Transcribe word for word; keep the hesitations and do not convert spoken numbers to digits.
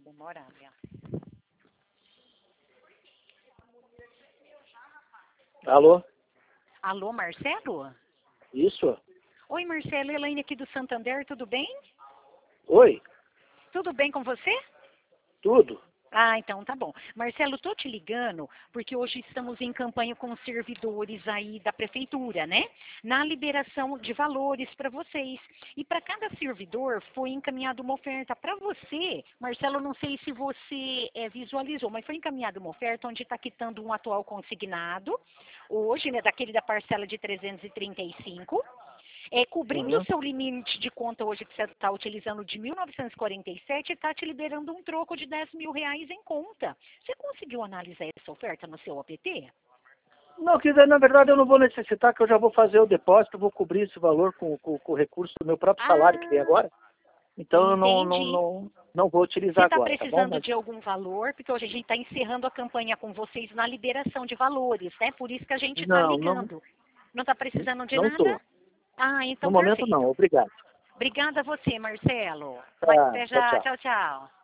demorar, minha. Alô? Alô, Marcelo? Isso? Oi, Marcelo, Elaine aqui do Santander, tudo bem? Oi? Tudo bem com você? Tudo? Ah, então tá bom. Marcelo, tô te ligando porque hoje estamos em campanha com os servidores aí da prefeitura, né? Na liberação de valores para vocês. E para cada servidor foi encaminhada uma oferta para você. Marcelo, não sei se você é, visualizou, mas foi encaminhada uma oferta onde está quitando um atual consignado, hoje, né, daquele da parcela de trezentos e trinta e cinco. É, cobrindo Uhum. o seu limite de conta hoje que você está utilizando de mil novecentos e quarenta e sete, está te liberando um troco de dez mil reais em conta. Você conseguiu analisar essa oferta no seu A P T? Não, que na verdade eu não vou necessitar, que eu já vou fazer o depósito, vou cobrir esse valor com, com, com o recurso do meu próprio salário que tem Ah, agora. Então eu não, não, entendi. não, não vou Você utilizar está agora, tá bom? precisando Mas de algum valor? Porque hoje a gente está encerrando a campanha com vocês na liberação de valores, né? Por isso que a gente está não, não, ligando. Não está precisando de não nada? estou. Ah, No então momento não, perfeito. obrigado. Obrigada a você, Marcelo. Tá, Até tchau, já. tchau. Tchau, tchau.